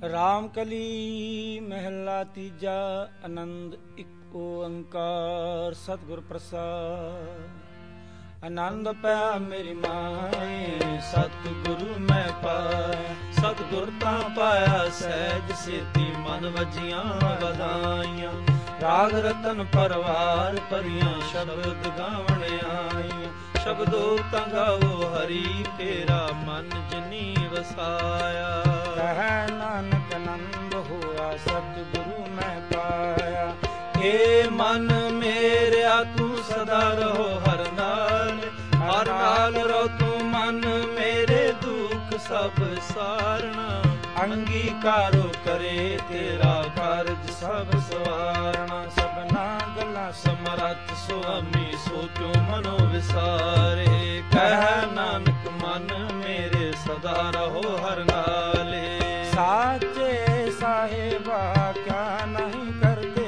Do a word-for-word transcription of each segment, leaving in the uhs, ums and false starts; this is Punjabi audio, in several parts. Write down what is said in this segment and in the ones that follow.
ਰਾਮ ਕਲੀ ਮਹਿਲਾ ਤੀਜਾ। ਆਨੰਦ ਇੱਕ ਓੰਕਾਰ ਸਤਿਗੁਰ ਪ੍ਰਸਾਦ। ਆਨੰਦ ਪਿਆ ਮੇਰੀ ਮਾਏ ਸਤਿਗੁਰੂ ਮੈਂ ਪਾਇਆ। ਸਤਿਗੁਰ ਤਾਂ ਪਾਇਆ ਸਹਿਜ ਸੇਤੀ ਮਨ ਵਜੀਆਂ ਵਧਾਈਆਂ। ਰਾਗ ਰਤਨ ਪਰਵਾਰ ਭਰੀਆਂ ਸ਼ਬਦ ਗਾਵਣ ਆਈਆਂ। ਸ਼ਬਦੋ ਤਾਂ ਗਾਵੋ ਹਰੀ ਤੇਰਾ ਮਨ ਜਿਨੀ ਵਸਾਇਆ। ਕਹਿ ਨਾਨਕ ਆਨੰਦ ਹੋਆ ਸਤਿਗੁਰੂ ਮੈਂ ਪਾਇਆ। ਏ ਮਨ ਮੇਰਿਆ ਤੂੰ ਸਦਾ ਰਹੋ ਹਰ ਨਾਲ। ਹਰ ਨਾਲ ਰਹੋ ਤੂੰ ਮਨ ਮੇਰੇ ਦੁੱਖ ਸਭ ਸਾਰਣਾ। ਅੰਗੀਕਾਰੋ ਕਰੇ ਤੇਰਾ ਕਾਰਜ ਸਭ ਸਵਾਰਣਾ। ਸਭਨਾ ਗੱਲਾਂ ਸਮਰੱਥ ਸੁਆਮੀ ਸੋ ਕਿਉ ਮਨੋ ਵਿਸਾਰੇ। ਕਹਿ ਨਾਨਕ ਮਨ ਮੇਰੇ ਸਦਾ ਰਹੋ ਹਰ ਨਾਲੇ। ਸਾਚੇ ਸਾਹਿਬਾ ਕਿਆ ਨਹੀਂ ਕਰਦੇ।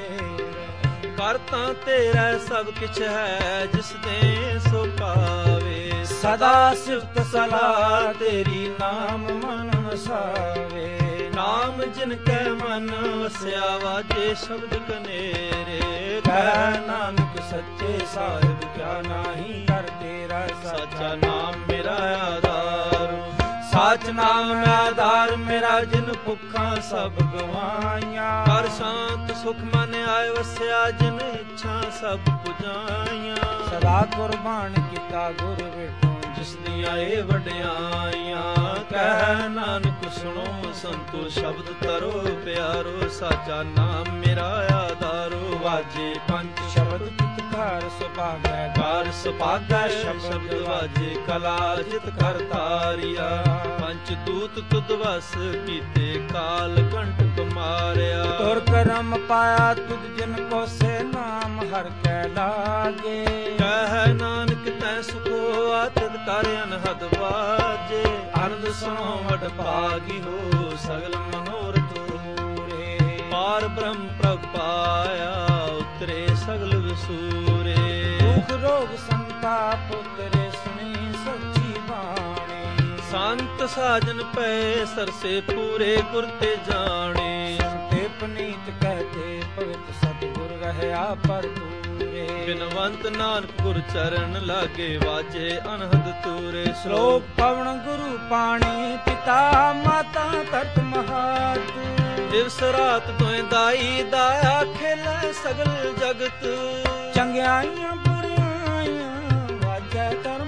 ਕਰ ਤਾਂ ਤੇਰਾ ਸਭ ਕਿਛ ਹੈ ਜਿਸ ਦੇ ਸੋ ਪਾਵੇ। ਸਦਾ ਸਿਫਤ ਸਲਾਹ ਤੇਰੀ ਨਾਮ ਮਨ ਵਸਾਵੇ। ਨਾਮ ਜਿਨ ਕੈ ਮਨ ਵਸਿਆ ਵਾਜੇ ਸ਼ਬਦ ਕਨੇਰੇ। ਕਹਿ ਨਾਨਕ ਸੱਚੇ ਸਾਹਿਬ ਕਿਆ ਨਾਹੀ ਕਰ ਤੇਰਾ। ਸਾਚਾ ਨਾਮ ਮੇਰਾ ਆਧਾਰ। ਸਾਚ ਨਾਮ ਮੈਂ ਆਧਾਰ ਮੇਰਾ ਜਿਨ ਭੁੱਖਾਂ ਸਭ ਗਵਾਈਆਂ। ਹਰ ਸ਼ਾਂਤ ਸੁਖ ਮਨ ਆਏ ਵਸਿਆ ਜਿਨ ਇੱਛਾ ਸਭ ਪੁਜਾਈਆਂ। ਸਦਾ ਕੁਰਬਾਨ ਕੀਤਾ ਗੁਰ ਵੇਟੋਂ ਜਿਸ ਦੀਆਂ ਇਹ ਵਡਿਆਈਆਂ। ਕਹਿ ਨਾਨਕ ਸੁਣੋ ਸੰਤੋ ਸ਼ਬਦ ਤਰੋ ਪਿਆਰੋ। ਸਾਚਾ ਨਾਮ ਮੇਰਾ ਆਧਾਰੋ। ਵਾਜੇ ਪੰਜ ਸ਼ਬਦ ਘਰ ਸੁਭਾਗੈ ਘਰ ਸੁਭਾਗੈ ਸ਼ਬਦ ਵਾਜੇ। ਕਲਾ ਜਿਤ ਕਰ ਤਾਰਿਆ ਪੰਚ ਦੂਤ ਤੁਧ ਵਸ ਕੀਤੇ। ਕਾਲ ਕੰਟਕ ਮਾਰਿਆ ਤੁਰ ਕਰਮ ਪਾਇਆ ਤੁਧ ਜਿਨ ਕੋ ਸੇ ਨਾਮ ਹਰ ਕੈ ਲਾਗੇ। ਕਹਿ ਨਾਨਕ ਤੈ ਸੁਖੋ ਆਤਿਤ ਕਰ ਅਨਹਦ ਵਾਜੇ। ਅਨੰਦ ਸੁਣੋ ਵਡ ਭਾਗੀ ਹੋ ਸਗਲ ਮਨੋਰਥ ਪੂਰੇ। ਪਾਰ ਬ੍ਰਹਮ ਪ੍ਰਭ ਪਾਇਆ ਉਤਰੇ ਸਗਲ ਵਿਸੂਰੇ। ਦੁਖ ਰੋਗ ਸੰਤਾਪ ਉਤਰੇ ਸੁਣੀ ਸੱਚੀ ਬਾਣੀ। ਸੰਤ ਸਾਜਨ ਪਏ ਸਰਸੇ ਪੂਰੇ ਗੁਰ ਤੇ ਜਾਣੇ। ਤੇ ਪਨੀਤ ਕਹਤੇ ਪਵਿੱਤ ਸਤਿਗੁਰ ਰਹਿਆ ਪਰ ਪੂਰੇ। ਬਿਨਵੰਤ ਨਾਨਕ ਗੁਰ ਚਰਨ ਲਾਗੇ ਵਾਜੇ ਅਨਹਦ ਤੂਰੇ। ਸ਼ਲੋਕ ਪਵਨ ਗੁਰੂ ਪਾਣੀ ਪਿਤਾ ਮਾਤਾ ਤਤ ਮਹਾਤ। ਦਿਵਸ ਰਾਤ ਤੋਏ ਦਾਈ ਦਾਇਆ ਖੇਲੇ ਸਗਲ ਜਗਤ। ਚੰਗਿਆਈਆਂ ਬੁਰਾਈਆਂ ਵਾਜੈ ਧਰਮ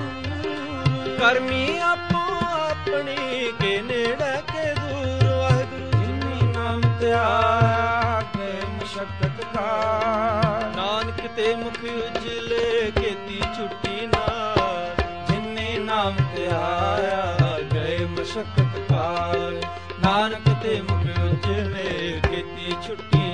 ਦੂਰ। ਕਰਮੀ ਆਪੋ ਆਪਣੀ ਕੇ ਨੇੜੇ ਕੇ ਦੂਰ। ਵਾਹਿਗੁਰੂ ਜਿਨੀ ਨਾਮ ਧਿਆਇਆ ਕੇ ਮਸ਼ਕਤ ਕਾ। ਨਾਨਕ ਤੇ ਮੁਖ ਉਜਲੇ ਕੀਤੀ ਛੁੱਟੀ ਨਾ। ਜਿਨੀ ਨਾਮ ਧਿਆਇਆ ਗਏ ਮਸ਼ਕਤ ਕਾ। ਨਾਨਕ ਤੇ ਮੁਖ ਉਜਲੇ ਕੀਤੀ ਛੁੱਟੀ